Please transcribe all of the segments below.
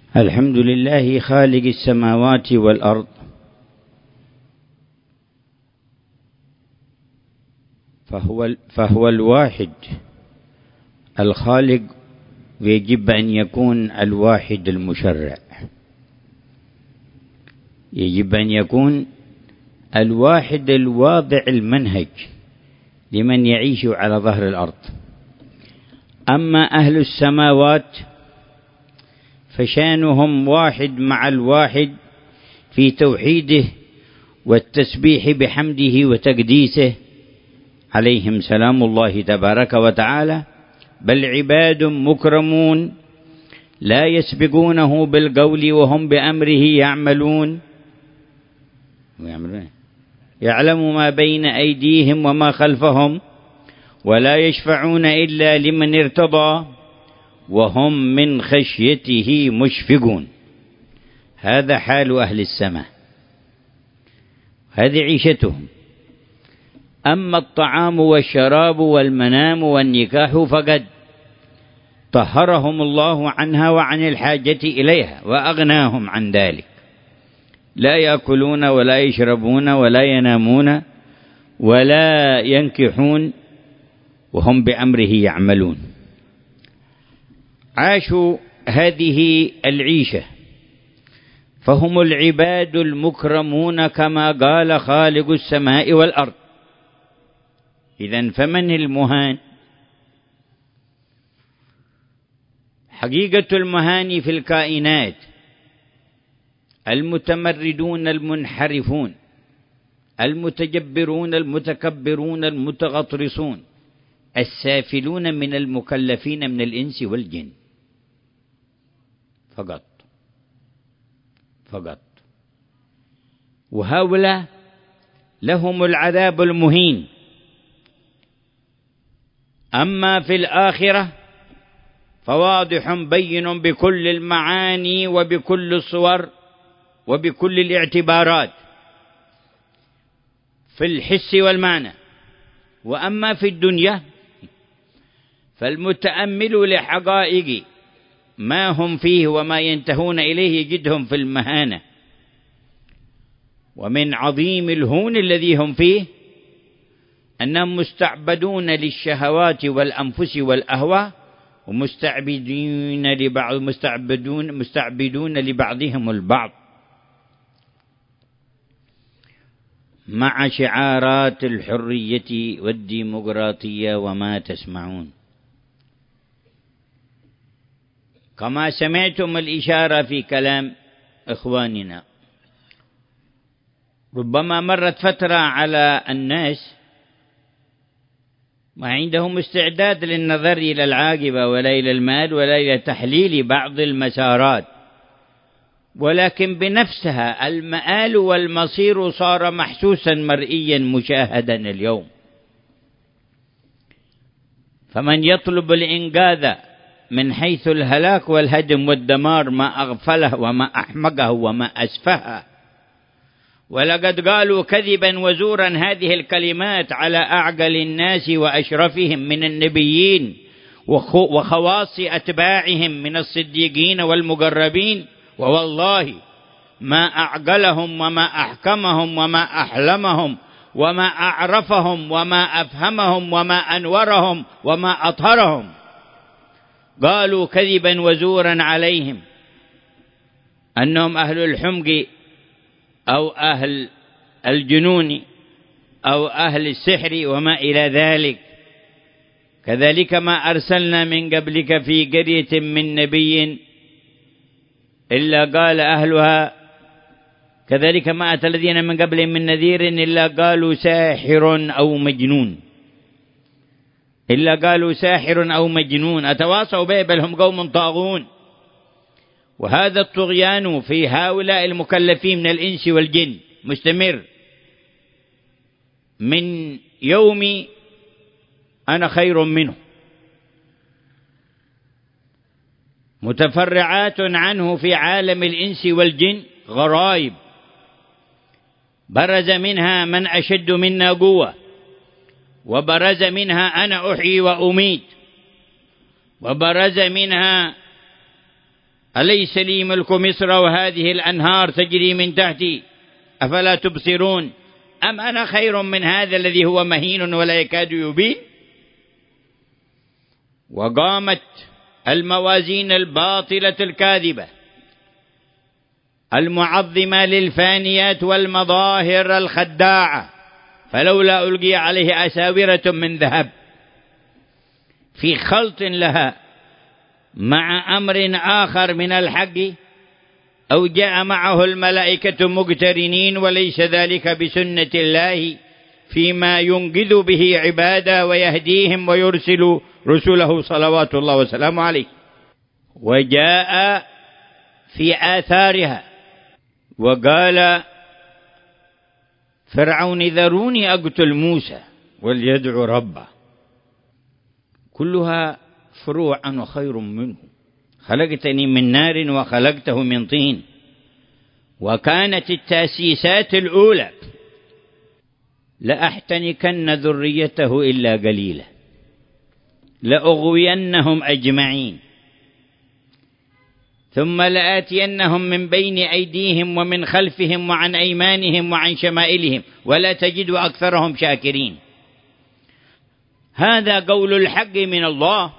الحمد لله خالق السماوات والأرض، فهو الواحد الخالق، ويجب أن يكون الواحد المشرع، يجب أن يكون الواحد الواضع المنهج لمن يعيش على ظهر الأرض. أما أهل السماوات فشانهم واحد مع الواحد في توحيده والتسبيح بحمده وتقديسه، عليهم سلام الله تبارك وتعالى، بل عباد مكرمون لا يسبقونه بالقول وهم بأمره يعملون، يعلم ما بين أيديهم وما خلفهم، ولا يشفعون إلا لمن ارتضى، وهم من خشيته مشفقون. هذا حال أهل السماء، هذه عيشتهم. أما الطعام والشراب والمنام والنكاح فقد طهرهم الله عنها وعن الحاجة إليها وأغناهم عن ذلك، لا يأكلون ولا يشربون ولا ينامون ولا ينكحون وهم بأمره يعملون. عاشوا هذه العيشة، فهم العباد المكرمون كما قال خالق السماء والأرض. إذن فمن المهان؟ حقيقة المهان في الكائنات المتمردون المنحرفون المتجبرون المتكبرون المتغطرسون السافلون من المكلفين من الإنس والجن فقط. وهؤلاء لهم العذاب المهين. أما في الآخرة فواضح بين بكل المعاني وبكل الصور وبكل الاعتبارات في الحس والمعنى. وأما في الدنيا فالمتأمل لحقائق ما هم فيه وما ينتهون إليه يجدهم في المهانة، ومن عظيم الهون الذي هم فيه أنهم مستعبدون للشهوات والأنفس والأهواء، ومستعبدون لبعضهم البعض، مع شعارات الحرية والديمقراطية وما تسمعون. كما سمعتم الإشارة في كلام إخواننا، ربما مرت فترة على الناس ما عندهم استعداد للنظر إلى العاقبة ولا إلى المال ولا إلى تحليل بعض المسارات، ولكن بنفسها المآل والمصير صار محسوسا مرئيا مشاهدا اليوم. فمن يطلب الإنقاذ من حيث الهلاك والهدم والدمار ما أغفله وما أحمقه وما أسفهه. ولقد قالوا كذبا وزورا هذه الكلمات على أعقل الناس وأشرفهم من النبيين وخواص أتباعهم من الصديقين والمقربين، ووالله ما أعقلهم وما أحكمهم وما أحلمهم وما أعرفهم وما أفهمهم وما أنورهم وما أطهرهم. قالوا كذبا وزورا عليهم أنهم أهل الحمق أو أهل الجنون أو أهل السحر وما إلى ذلك. كذلك ما أرسلنا من قبلك في قرية من نبي إلا قال أهلها، كذلك ما أتى الذين من قبلهم من نذير إلا قالوا ساحر أو مجنون أتواصوا به بل هم قوم طاغون. وهذا الطغيان في هؤلاء المكلفين من الإنس والجن مستمر من يوم أنا خير منه، متفرعات عنه في عالم الإنس والجن غرائب، برز منها من أشد منا قوة، وبرز منها أنا أحيي وأميت، وبرز منها أليس لي ملك مصر وهذه الأنهار تجري من تحتي أفلا تبصرون أم أنا خير من هذا الذي هو مهين ولا يكاد يبين. وقامت الموازين الباطلة الكاذبة المعظمة للفانيات والمظاهر الخداعة، فلولا ألقي عليه أساورة من ذهب، في خلط لها مع أمر آخر من الحق، أو جاء معه الملائكة مقترنين، وليس ذلك بسنة الله فيما ينقذ به عباده ويهديهم ويرسل رسله صلوات الله وسلامه عليه. وجاء في آثارها وقال فرعون ذروني أقتل موسى وليدعو ربه، كلها فروع أنا خير منه، خلقتني من نار وخلقته من طين. وكانت التأسيسات الأولى لأحتنكن ذريته إلا قليلا، لأغوينهم أجمعين، ثم لآتينهم من بين أيديهم ومن خلفهم وعن أيمانهم وعن شمائلهم ولا تجد أكثرهم شاكرين. هذا قول الحق من الله،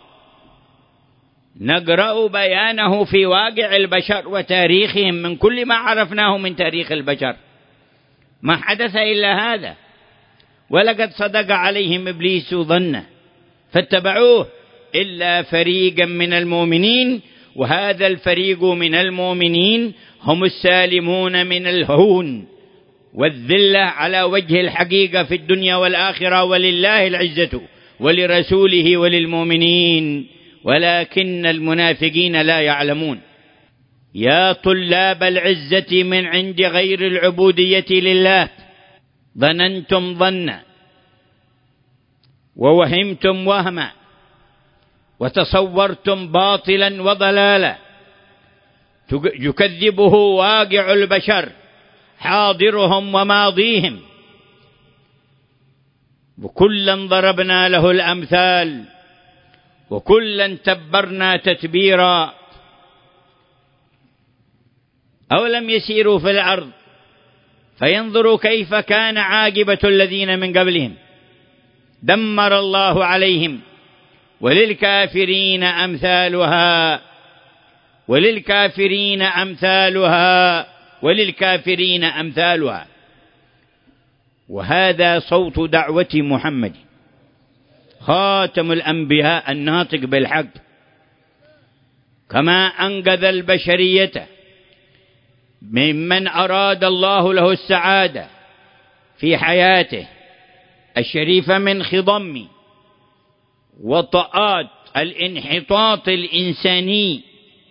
نقرأ بيانه في واقع البشر وتاريخهم من كل ما عرفناه من تاريخ البشر، ما حدث إلا هذا. ولقد صدق عليهم إبليس ظنه فاتبعوه إلا فريقا من المؤمنين، وهذا الفريق من المؤمنين هم السالمون من الهون والذلة على وجه الحقيقة في الدنيا والآخرة، ولله العزة ولرسوله وللمؤمنين ولكن المنافقين لا يعلمون. يا طلاب العزة من عند غير العبودية لله، ظننتم ظنا ووهمتم وهما وتصورتم باطلا وضلالا يكذبه واقع البشر حاضرهم وماضيهم، وكلا ضربنا له الأمثال وكلا تبرنا تتبيرا. أولم يسيروا في الأرض فينظروا كيف كان عاقبة الذين من قبلهم، دمر الله عليهم وللكافرين أمثالها وللكافرين أمثالها وللكافرين أمثالها. وهذا صوت دعوة محمد خاتم الأنبياء الناطق بالحق، كما أنقذ البشرية ممن أراد الله له السعادة في حياته الشريفة من خضم وطآت الانحطاط الإنساني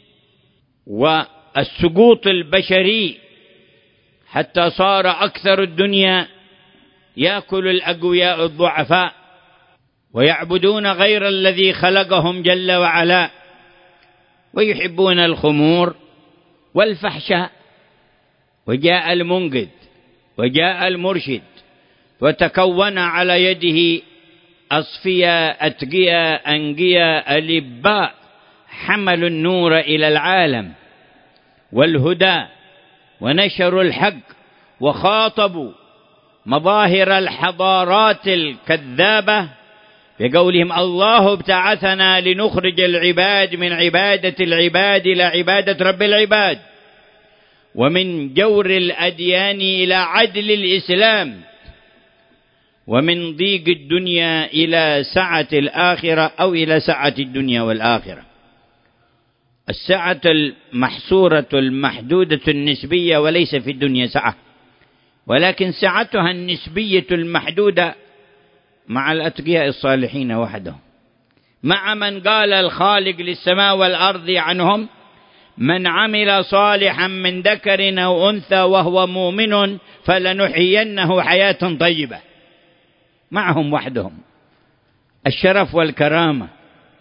والسقوط البشري، حتى صار أكثر الدنيا يأكل الأقوياء الضعفاء ويعبدون غير الذي خلقهم جل وعلا، ويحبون الخمور والفحشاء. وجاء المنقذ وجاء المرشد وتكون على يده أصفياء أتقياء أنقياء ألباء حملوا النور إلى العالم والهدى ونشروا الحق وخاطبوا مظاهر الحضارات الكذابة بقولهم الله ابتعثنا لنخرج العباد من عبادة العباد إلى عبادة رب العباد، ومن جور الأديان إلى عدل الإسلام، ومن ضيق الدنيا إلى سعة الآخرة أو إلى سعة الدنيا والآخرة. السعة المحصورة المحدودة النسبية، وليس في الدنيا سعة، ولكن سعتها النسبية المحدودة مع الأتقياء الصالحين وحدهم، مع من قال الخالق للسماء والأرض عنهم من عمل صالحا من ذكر أو أنثى وهو مؤمن فلنحيينه حياة طيبة. معهم وحدهم الشرف والكرامة،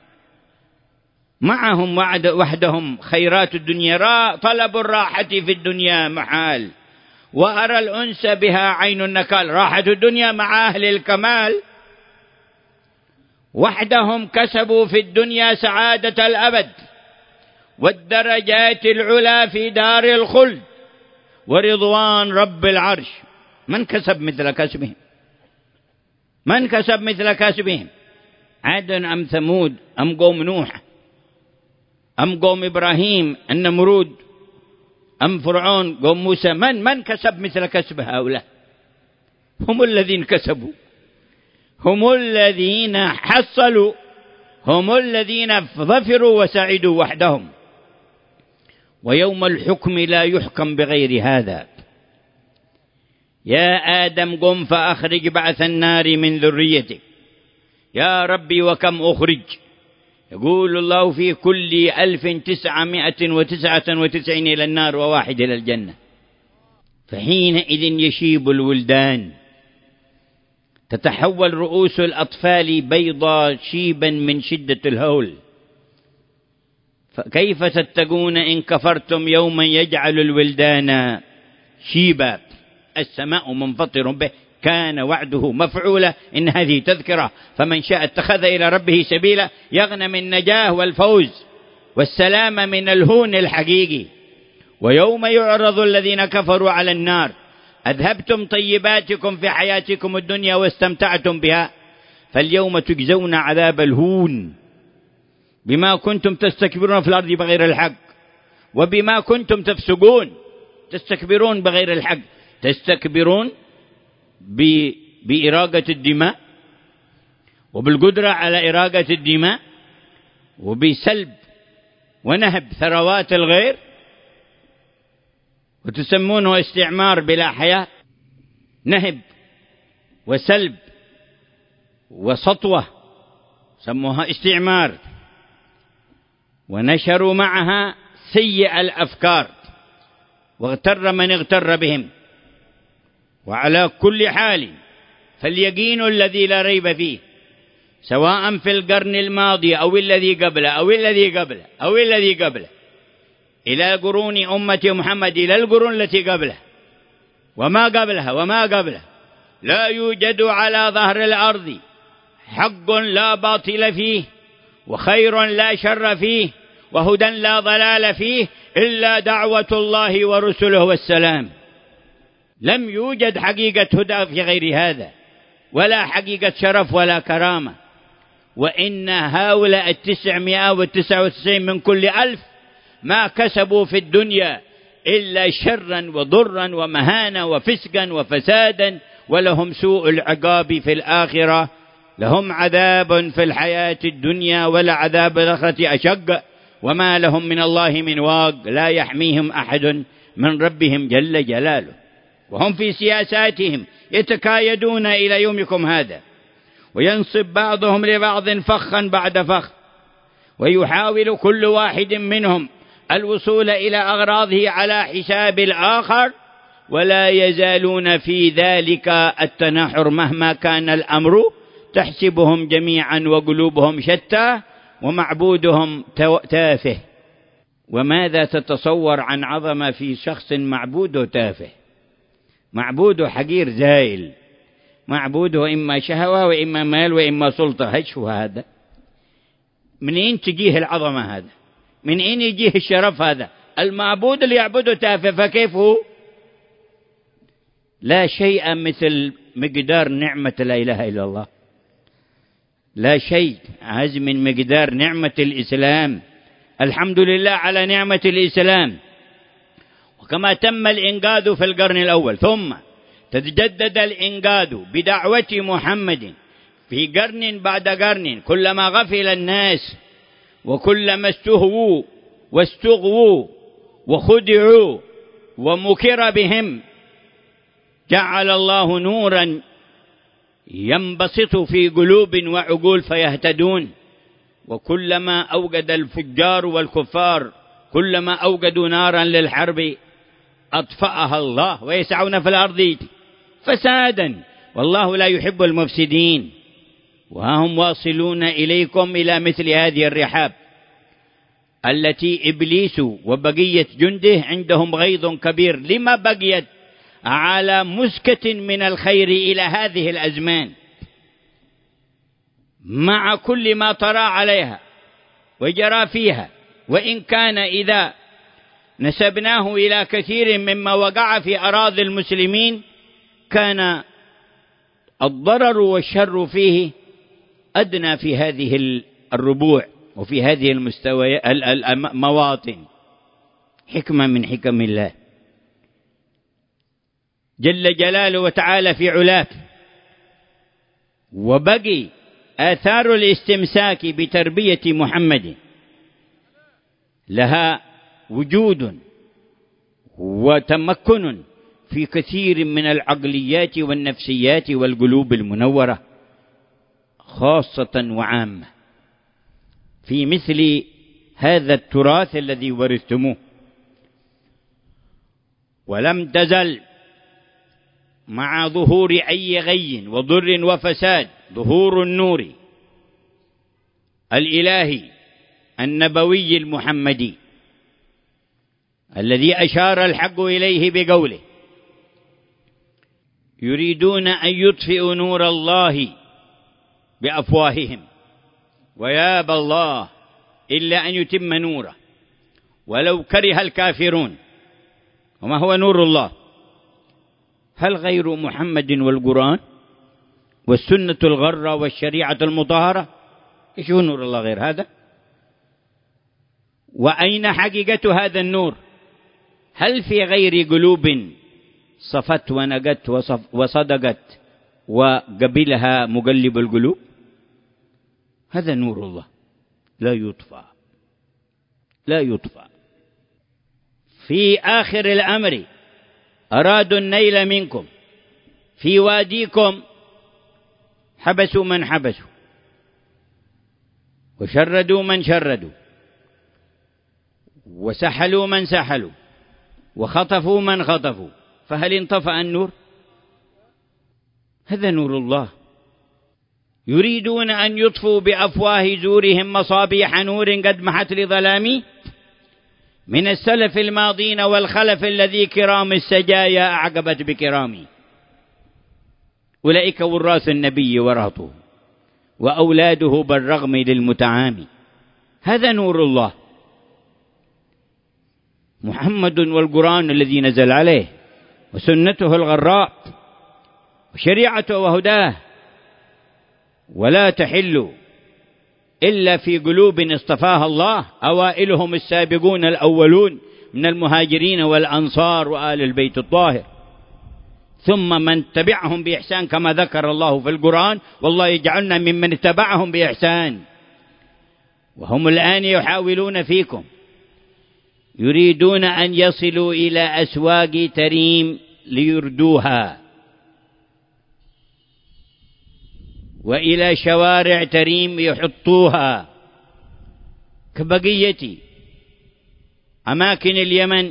معهم وحدهم خيرات الدنيا. طلب الراحة في الدنيا محال، وأرى الأنس بها عين النكال. راحة الدنيا مع أهل الكمال، وحدهم كسبوا في الدنيا سعادة الأبد، والدرجات العلى في دار الخلد ورضوان رب العرش. من كسب مثل كسبهم؟ من كسب مثل كسبهم؟ عاد أم ثمود أم قوم نوح أم قوم إبراهيم النمرود أم فرعون قوم موسى؟ من كسب مثل كسب هؤلاء؟ هم الذين كسبوا، هم الذين حصلوا، هم الذين ظفروا وسعدوا وحدهم. ويوم الحكم لا يحكم بغير هذا. يا آدم قم فأخرج بعث النار من ذريتك. يا ربي وكم أخرج؟ يقول الله في كل 1999 إلى النار وواحد إلى الجنة. فحينئذ يشيب الولدان، تتحول رؤوس الأطفال بيضا شيبا من شدة الهول. فكيف تتقون إن كفرتم يوما يجعل الولدان شيبا؟ السماء منفطر به، كان وعده مفعولا. إن هذه تذكرة، فمن شاء اتخذ إلى ربه سبيلا، يغنم النجاة والفوز والسلام من الهون الحقيقي. ويوم يعرض الذين كفروا على النار أذهبتم طيباتكم في حياتكم الدنيا واستمتعتم بها، فاليوم تجزون عذاب الهون بما كنتم تستكبرون في الأرض بغير الحق وبما كنتم تفسقون. تستكبرون بغير الحق، تستكبرون بإراقة الدماء وبالقدرة على إراقة الدماء وبسلب ونهب ثروات الغير، وتسمونه استعمار بلا حياة. نهب وسلب وسطوة سموها استعمار. ونشروا معها سيء الأفكار واغتر من اغتر بهم. وعلى كل حال فاليقين الذي لا ريب فيه، سواء في القرن الماضي أو الذي قبله أو الذي قبله أو الذي قبله، إلى قرون أمة محمد، إلى القرون التي قبله وما قبلها وما قبله، لا يوجد على ظهر الأرض حق لا باطل فيه، وخير لا شر فيه، وهدى لا ضلال فيه، إلا دعوة الله ورسله والسلام. لم يوجد حقيقة هدى في غير هذا، ولا حقيقة شرف ولا كرامة. وإن هؤلاء 999 من كل 1000 ما كسبوا في الدنيا إلا شرا وضرا ومهانا وفسقا وفسادا، ولهم سوء العقاب في الآخرة. لهم عذاب في الحياة الدنيا ولعذاب الآخرة أشق، وما لهم من الله من واق، لا يحميهم أحد من ربهم جل جلاله. وهم في سياساتهم يتكايدون إلى يومكم هذا، وينصب بعضهم لبعض فخا بعد فخ، ويحاول كل واحد منهم الوصول إلى أغراضه على حساب الآخر، ولا يزالون في ذلك التناحر مهما كان الأمر. تحسبهم جميعا وقلوبهم شتى ومعبودهم تافه. وماذا تتصور عن عظمة في شخص معبوده تافه؟ معبوده حقير زائل، معبوده إما شهوة وإما مال وإما سلطة. هش هذا منين تجيه العظمة؟ هذا من أين يجيه الشرف؟ هذا المعبود اللي يعبده تافه، فكيف هو؟ لا شيء مثل مقدار نعمة لا إله إلا الله، لا شيء عز من مقدار نعمة الإسلام. الحمد لله على نعمة الإسلام. وكما تم الإنقاذ في القرن الأول، ثم تتجدد الإنقاذ بدعوة محمد في قرن بعد قرن، كلما غفل الناس وكلما استهووا واستغووا وخدعوا ومكر بهم، جعل الله نورا ينبسط في قلوب وعقول فيهتدون. وكلما أوقد الفجار والكفار، كلما أوقدوا نارا للحرب أطفأها الله، ويسعون في الأرض فسادا، والله لا يحب المفسدين. وهم واصلون إليكم إلى مثل هذه الرحاب التي إبليس وبقية جنده عندهم غيظ كبير لما بقيت على مسكة من الخير إلى هذه الأزمان، مع كل ما طرى عليها وجرى فيها وإن كان إذا نسبناه إلى كثير مما وقع في أراضي المسلمين كان الضرر والشر فيه أدنى في هذه الربوع وفي هذه المواطن. حكمة من حكم الله جل جلاله وتعالى في علاه. وبقي آثار الاستمساك بتربية محمد لها وجود وتمكن في كثير من العقليات والنفسيات والقلوب المنورة خاصة وعامة في مثل هذا التراث الذي ورثتموه. ولم تزل مع ظهور أي غي وضر وفساد ظهور النور الإلهي النبوي المحمدي الذي أشار الحق إليه بقوله: يريدون أن يطفئوا نور الله بأفواههم ويابى الله إلا أن يتم نوره ولو كره الكافرون. وما هو نور الله؟ هل غير محمد والقرآن والسنة الغرة والشريعة المطهرة؟ إيش هو نور الله غير هذا؟ وأين حقيقة هذا النور؟ هل في غير قلوب صفت ونقت وصدقت وقبلها مقلب القلوب؟ هذا نور الله لا يطفى، لا يطفى. في آخر الأمر أرادوا النيل منكم في واديكم حبسوا من حبسوا وشردوا من شردوا وسحلوا من سحلوا وخطفوا من خطفوا، فهل انطفأ النور؟ هذا نور الله. يريدون أن يطفوا بأفواه زورهم مصابيح نور قد محت لظلامي من السلف الماضين والخلف الذي كرام السجايا أعقبت بكرامي. أولئك وراث النبي ورهطه وأولاده بالرغم للمتعامي. هذا نور الله محمد والقرآن الذي نزل عليه وسنته الغراء وشريعته وهداه، ولا تحل إلا في قلوب اصطفاها الله أوائلهم السابقون الأولون من المهاجرين والأنصار وآل البيت الطاهر، ثم من تبعهم بإحسان كما ذكر الله في القرآن: والله يجعلنا ممن اتبعهم بإحسان. وهم الآن يحاولون فيكم، يريدون أن يصلوا إلى أسواق تريم ليردوها وإلى شوارع تريم يحطوها كبقية أماكن اليمن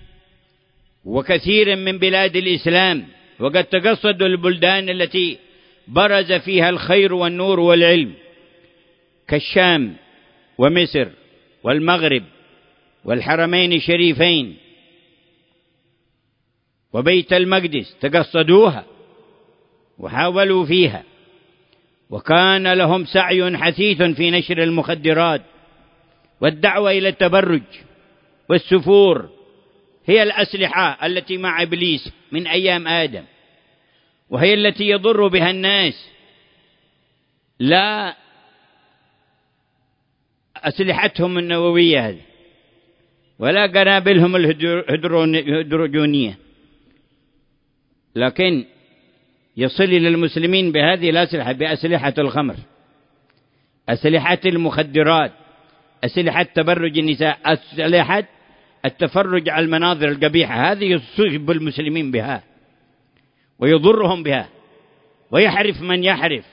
وكثير من بلاد الإسلام، وقد تقصدوا البلدان التي برز فيها الخير والنور والعلم كالشام ومصر والمغرب والحرمين الشريفين وبيت المقدس، تقصدوها وحاولوا فيها، وكان لهم سعي حثيث في نشر المخدرات والدعوة إلى التبرج والسفور. هي الأسلحة التي مع إبليس من أيام آدم، وهي التي يضر بها الناس، لا أسلحتهم النووية هذه ولا قنابلهم الهيدروجينية، لكن يصل إلى المسلمين بهذه الأسلحة، بأسلحة الخمر، أسلحة المخدرات، أسلحة تبرج النساء، أسلحة التفرج على المناظر القبيحة. هذه يصيب المسلمين بها ويضرهم بها ويحرف من يحرف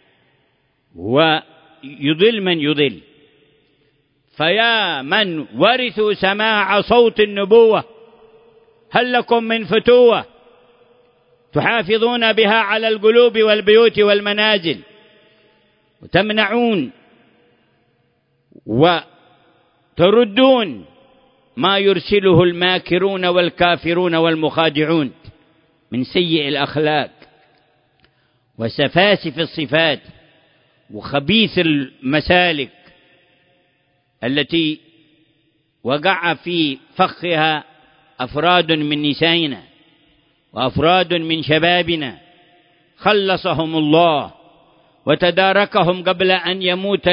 ويضل من يضل. فيا من ورثوا سماع صوت النبوة هل لكم من فتوة تحافظون بها على القلوب والبيوت والمنازل وتمنعون وتردون ما يرسله الماكرون والكافرون والمخادعون من سيء الأخلاق وسفاسف الصفات وخبيث المسالك التي وقع في فخها أفراد من نسائنا وأفراد من شبابنا، خلصهم الله وتداركهم قبل أن يموت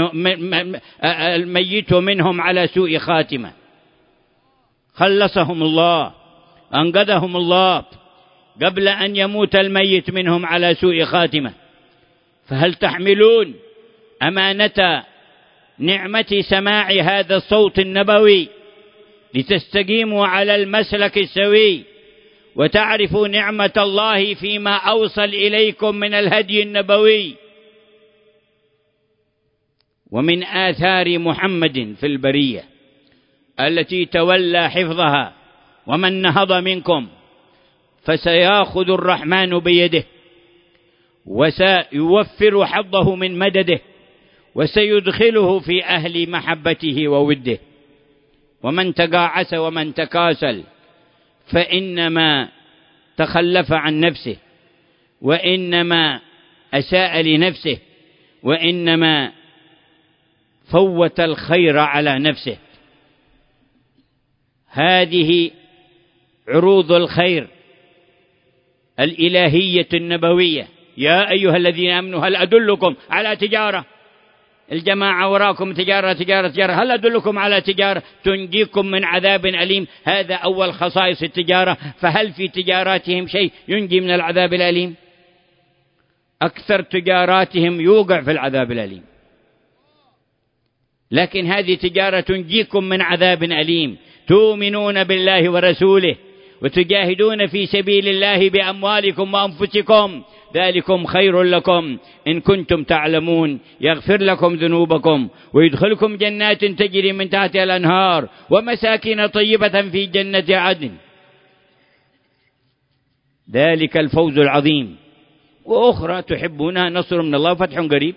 الميت منهم على سوء خاتمة. خلصهم الله، أنقذهم الله قبل أن يموت الميت منهم على سوء خاتمة. فهل تحملون أمانة نعمة سماع هذا الصوت النبوي لتستقيموا على المسلك السوي وتعرفوا نعمة الله فيما أوصل إليكم من الهدي النبوي ومن آثار محمد في البرية التي تولى حفظها؟ ومن نهض منكم فسيأخذ الرحمن بيده وسيوفر حظه من مدده وسيدخله في أهل محبته ووده. ومن تقاعس ومن تكاسل فإنما تخلف عن نفسه، وإنما أساء لنفسه، وإنما فوت الخير على نفسه. هذه عروض الخير الإلهية النبوية. يا أيها الذين آمنوا هل أدلكم على تجارة؟ الجماعة وراكم تجارة تجارة تجارة، هل أدلكم على تجارة تنجيكم من عذاب أليم؟ هذا أول خصائص التجارة. فهل في تجاراتهم شيء ينجي من العذاب الأليم؟ أكثر تجاراتهم يوقع في العذاب الأليم. لكن هذه تجارة تنجيكم من عذاب أليم، تؤمنون بالله ورسوله وتجاهدون في سبيل الله بأموالكم وأنفسكم، ذلكم خير لكم إن كنتم تعلمون، يغفر لكم ذنوبكم ويدخلكم جنات تجري من تحتها الأنهار ومساكن طيبة في جنة عدن، ذلك الفوز العظيم. وأخرى تحبونها نصر من الله فتح قريب،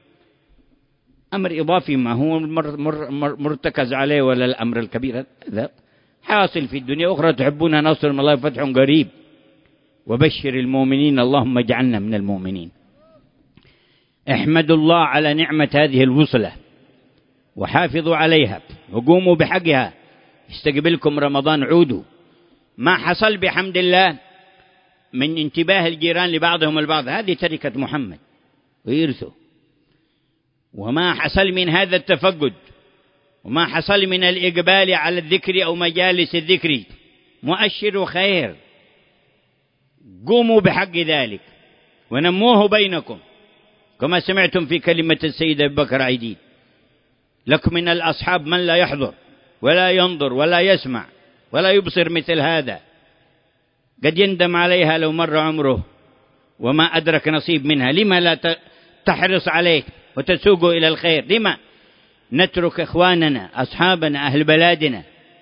أمر إضافي ما هو مرتكز عليه ولا الأمر الكبير، هذا حاصل في الدنيا. أخرى تحبونها نصر من الله فتح قريب وبشر المؤمنين اللهم اجعلنا من المؤمنين. احمدوا الله على نعمة هذه الوصلة وحافظوا عليها وقوموا بحقها. استقبلكم رمضان، عودوا. ما حصل بحمد الله من انتباه الجيران لبعضهم البعض هذه تركة محمد ويرثوا، وما حصل من هذا التفقد وما حصل من الإقبال على الذكر أو مجالس الذكر مؤشر خير. قوموا بحق ذلك ونموه بينكم كما سمعتم في كلمة السيد أبي بكر عيدي: لك من الأصحاب من لا يحضر ولا ينظر ولا يسمع ولا يبصر مثل هذا، قد يندم عليها لو مر عمره وما أدرك نصيب منها. لما لا تحرص عليه وتسوق إلى الخير؟ لما نترك إخواننا أصحابنا أهل بلادنا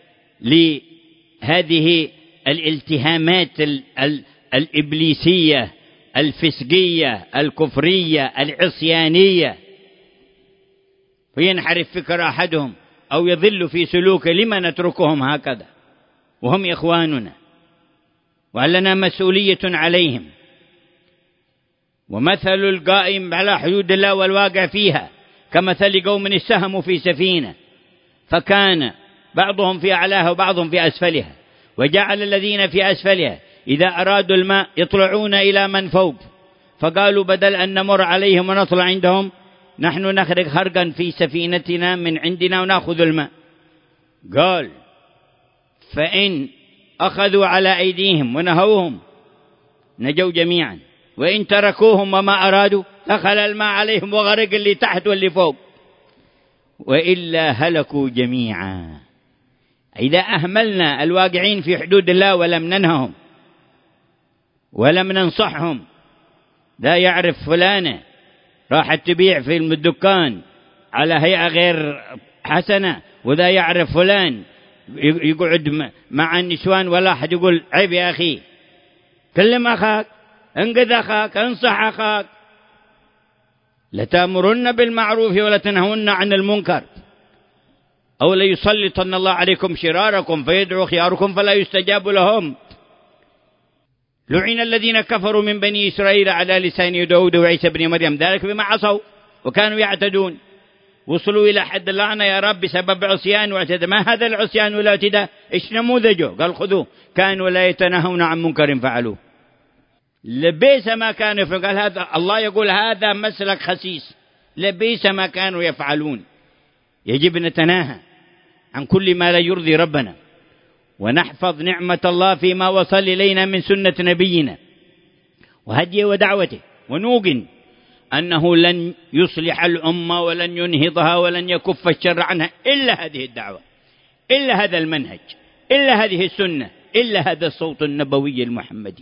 لهذه الالتهامات الإبليسية الفسقية الكفرية العصيانية، وينحرف فكر أحدهم أو يضل في سلوكه؟ لما نتركهم هكذا وهم إخواننا ولنا مسؤولية عليهم؟ ومثل القائم على حدود الله والواقع فيها كمثل قوم استهموا في سفينة فكان بعضهم في أعلاها وبعضهم في أسفلها، وجعل الذين في أسفلها إذا أرادوا الماء يطلعون إلى من فوق، فقالوا بدل أن نمر عليهم ونطلع عندهم نحن نخرج خرقا في سفينتنا من عندنا ونأخذ الماء. قال: فإن أخذوا على أيديهم ونهوهم نجوا جميعا، وإن تركوهم وما أرادوا دخل الماء عليهم وغرق اللي تحت واللي فوق، وإلا هلكوا جميعا. إذا أهملنا الواقعين في حدود الله ولم ننههم ولم ننصحهم، لا يعرف فلانة راحت تبيع في الدكان على هيئة غير حسنة، وذا يعرف فلان يقعد مع النسوان ولا أحد يقول عيب يا أخي، كلم أخاك، انقذ أخاك، انصح أخاك. لتأمرن بالمعروف ولا تنهون عن المنكر، أو ليسلطن الله عليكم شراركم فيدعو خياركم فلا يستجاب لهم. لعن الذين كفروا من بني إسرائيل على لسان داود وعيسى بن مريم ذلك بما عصوا وكانوا يعتدون. وصلوا إلى حد اللعنة يا رب بسبب عصيان واعتداء. ما هذا العصيان والاعتداء؟ إيش نموذجه؟ قال خذوه، كانوا لا يتناهون عن منكر فعلوه. لبئس ما كانوا يفعلون. قال هذا الله يقول هذا مسلك خسيس، لبئس ما كانوا يفعلون. يجب نتناهى عن كل ما لا يرضي ربنا، ونحفظ نعمة الله فيما وصل إلينا من سنة نبينا وهديه ودعوته، ونوقن أنه لن يصلح الأمة ولن ينهضها ولن يكف الشر عنها إلا هذه الدعوة، إلا هذا المنهج، إلا هذه السنة، إلا هذا الصوت النبوي المحمدي.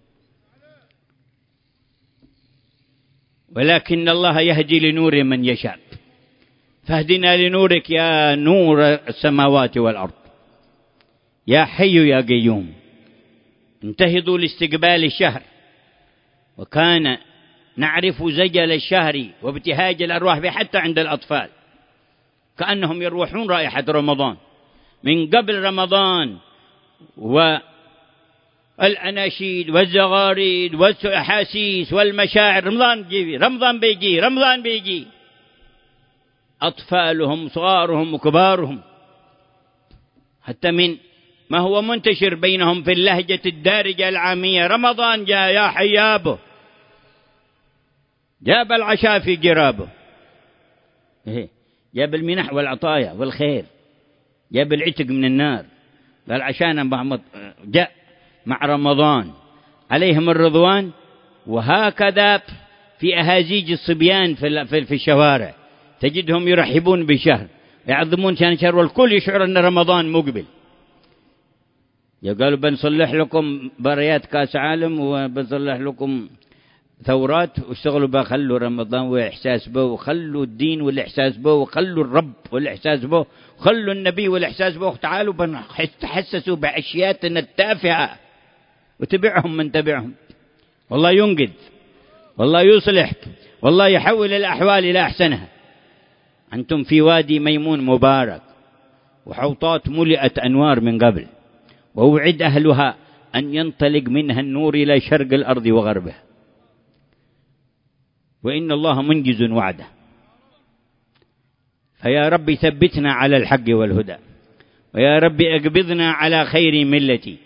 ولكن الله يهدي لنور من يشاء، فاهدنا لنورك يا نور السماوات والأرض، يا حي يا قيوم. انتهضوا لاستقبال الشهر، وكان نعرف زجل الشهر وابتهاج الأرواح به حتى عند الأطفال، كأنهم يروحون رائحة رمضان من قبل رمضان، والأناشيد والزغاريد والأحاسيس والمشاعر. رمضان بيجي، أطفالهم صغارهم وكبارهم، حتى من ما هو منتشر بينهم في اللهجة الدارجة العامية: رمضان جاء يا حيابه، جاب العشاء في جرابه، جاب المنح والعطايا والخير، جاب العتق من النار. قال عشان جاء مع رمضان عليهم الرضوان. وهكذا في أهازيج الصبيان في الشوارع تجدهم يرحبون بشهر، يعظمون شان شهر، والكل يشعر أن رمضان مقبل. قالوا بنصلح لكم باريات كاس عالم وبنصلح لكم ثورات، واشتغلوا بقى، خلوا رمضان والإحساس به، وخلوا الدين والإحساس به، وخلوا الرب والإحساس به، وخلوا النبي والإحساس به. تعالوا بنتحسسوا بأشياتنا التافهة وتبعهم من تبعهم. والله ينقذ، والله يصلح، والله يحول الأحوال إلى أحسنها. أنتم في وادي ميمون مبارك، وحوطات ملئت أنوار من قبل، ووعد أهلها أن ينطلق منها النور إلى شرق الأرض وغربها، وإن الله منجز وعده. فيا رب ثبتنا على الحق والهدى، ويا رب اقبضنا على خير ملتي.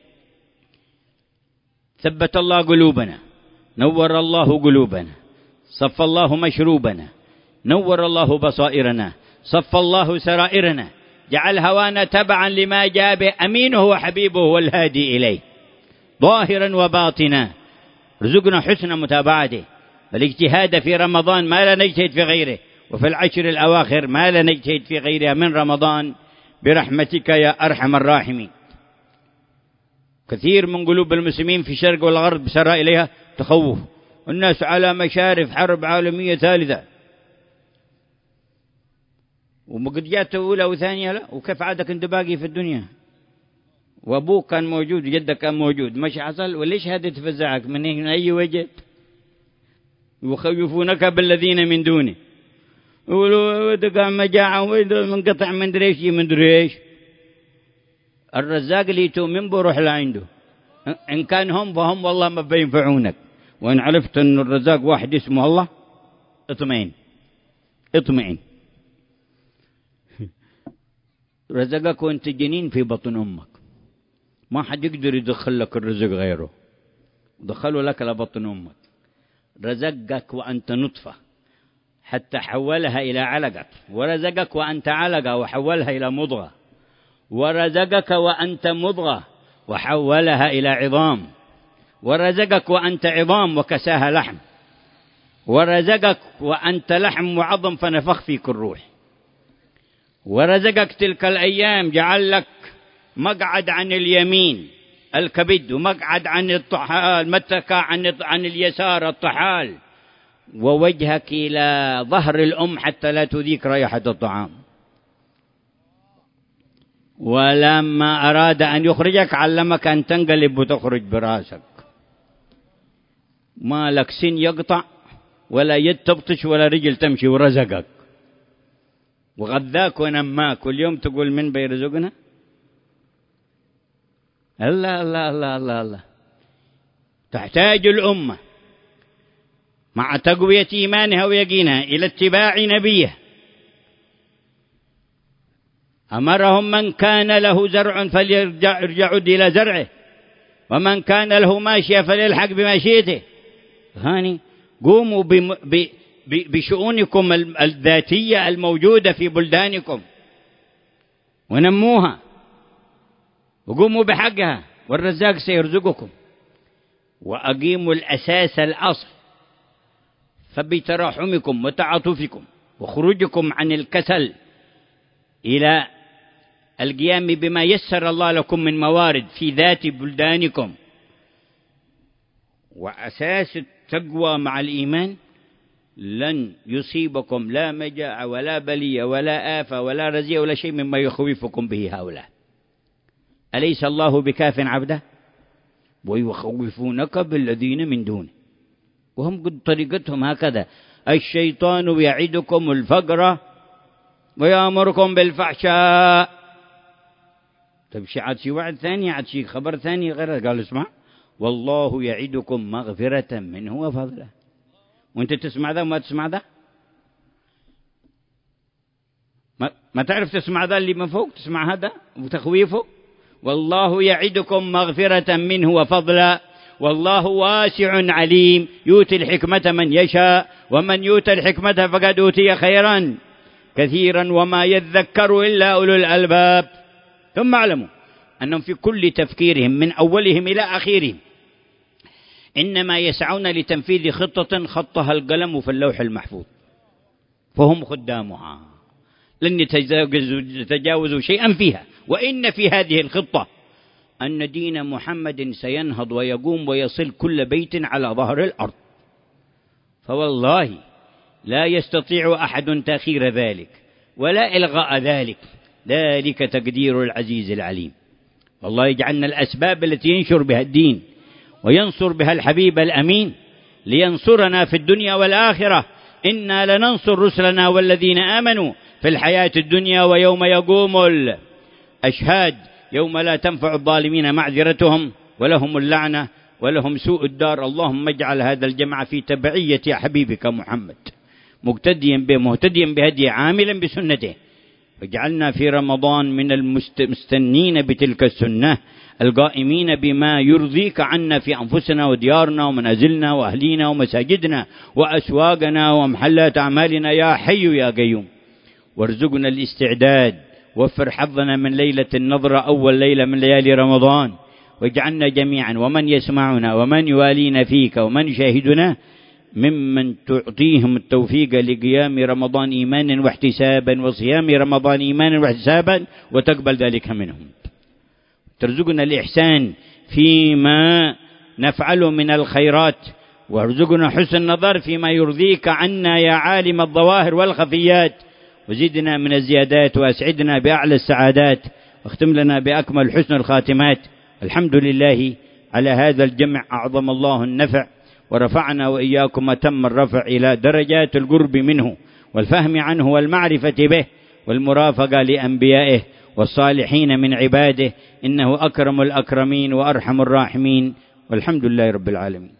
ثبت الله قلوبنا، نور الله قلوبنا، صف الله مشروبنا، نور الله بصائرنا، صف الله سرائرنا، جعل هوانا تبعا لما جاء به أمينه وحبيبه والهادي إليه، ظاهرا وباطنا. رزقنا حسن متابعته، والاجتهاد في رمضان ما لا نجتهد في غيره، وفي العشر الأواخر ما لا نجتهد في غيرها من رمضان، برحمتك يا أرحم الراحمين. كثير من قلوب المسلمين في الشرق والغرب سرى إليها تخوف، والناس على مشارف حرب عالمية ثالثة، وقد جاءت أولى وثانية لا، وكيف عادك أنت باقي في الدنيا؟ وأبوك كان موجود وجدك كان موجود، مش حصل؟ وليش هذا تفزعك من أي وجه؟ ويخوفونك بالذين من دونه، يقولوا دقا مجاعة ومنقطع من دريش من دريش. الرزاق اللي تؤمن بروح لعنده، إن كان هم فهم والله ما بينفعونك، وإن عرفت أن الرزاق واحد اسمه الله اطمئن. رزقك وانت جنين في بطن أمك، ما حد يقدر يدخل لك الرزق غيره، دخله لك لبطن أمك. رزقك وأنت نطفة حتى حولها إلى علقة، ورزقك وأنت علقة وحولها إلى مضغة، ورزقك وأنت مضغة وحولها إلى عظام، ورزقك وأنت عظام وكساها لحم، ورزقك وأنت لحم وعظم فنفخ فيك الروح، ورزقك تلك الأيام جعل لك مقعد عن اليمين الكبد، ومقعد عن الطحال، متكى عن اليسار الطحال، ووجهك إلى ظهر الأم حتى لا تذيك رائحة الطعام. ولما أراد أن يخرجك علمك أن تنقلب وتخرج براسك، ما لك سن يقطع ولا يد تبطش ولا رجل تمشي، ورزقك وغذاك ونماك، واليوم تقول من بيرزقنا؟ الله الله الله الله الله. تحتاج الأمة مع تقوية إيمانها ويقينها إلى اتباع نبيه أمرهم من كان له زرع فليرجعد إلى زرعه، ومن كان له ماشية فليلحق بماشيته. هاني قوموا بشؤونكم الذاتية الموجودة في بلدانكم ونموها، وقوموا بحقها، والرزاق سيرزقكم. وأقيموا الأساس الأصل، فبتراحمكم وتعاطفكم وخروجكم عن الكسل إلى القيام بما يسر الله لكم من موارد في ذات بلدانكم. وأساس التقوى مع الإيمان لن يصيبكم لا مجاعة ولا بلية ولا آفة ولا رزية ولا شيء مما يخوفكم به هؤلاء. أليس الله بكاف عبده؟ ويخوفونك بالذين من دونه، وهم قد طريقتهم هكذا. الشيطان يعدكم الفقر ويأمركم بالفحشاء. طيب عاد شي وعد ثاني، عاد شي خبر ثاني غير. قال اسمع، والله يعدكم مغفرة منه وفضله. وانت تسمع ذا وما تسمع ذا؟ ما تعرف تسمع ذا اللي من فوق، تسمع هذا وتخويفه. والله يعدكم مغفرة منه وفضلا والله واسع عليم يؤتي الحكمة من يشاء ومن يؤتى الحكمة فقد أوتي خيرا كثيرا وما يذكر إلا أولو الألباب. ثم اعلموا أنهم في كل تفكيرهم من أولهم إلى آخرهم إنما يسعون لتنفيذ خطة خطها القلم في اللوح المحفوظ، فهم خدامها لن يتجاوزوا شيئا فيها. وإن في هذه الخطة أن دين محمد سينهض ويقوم ويصل كل بيت على ظهر الأرض، فوالله لا يستطيع أحد تأخير ذلك ولا إلغاء ذلك، ذلك تقدير العزيز العليم. والله يجعلنا الأسباب التي ينشر بها الدين وينصر بها الحبيب الأمين لينصرنا في الدنيا والآخرة. إنا لننصر رسلنا والذين آمنوا في الحياة الدنيا ويوم يقوم الأشهاد، يوم لا تنفع الظالمين معذرتهم ولهم اللعنة ولهم سوء الدار. اللهم اجعل هذا الجمع في تبعية حبيبك محمد مهتديا بهدي عاملا بسنته، واجعلنا في رمضان من المستنين بتلك السنة القائمين بما يرضيك عنا في أنفسنا وديارنا ومنازلنا وأهلينا ومساجدنا وأسواقنا ومحلات أعمالنا يا حي يا قيوم. وارزقنا الاستعداد، وفر حظنا من ليلة النظرة أول ليلة من ليالي رمضان، واجعلنا جميعا ومن يسمعنا ومن يوالينا فيك ومن يشاهدنا ممن تعطيهم التوفيق لقيام رمضان إيمانا واحتسابا وصيام رمضان إيمانا واحتسابا، وتقبل ذلك منهم. ترزقنا الإحسان فيما نفعل من الخيرات، وارزقنا حسن النظر فيما يرضيك عنا يا عالم الظواهر والخفيات، وزدنا من الزيادات وأسعدنا بأعلى السعادات، واختم لنا بأكمل حسن الخاتمات. الحمد لله على هذا الجمع، أعظم الله النفع، ورفعنا وإياكم أتم الرفع إلى درجات القرب منه والفهم عنه والمعرفة به والمرافقة لأنبيائه والصالحين من عباده، إنه أكرم الأكرمين وأرحم الراحمين، والحمد لله رب العالمين.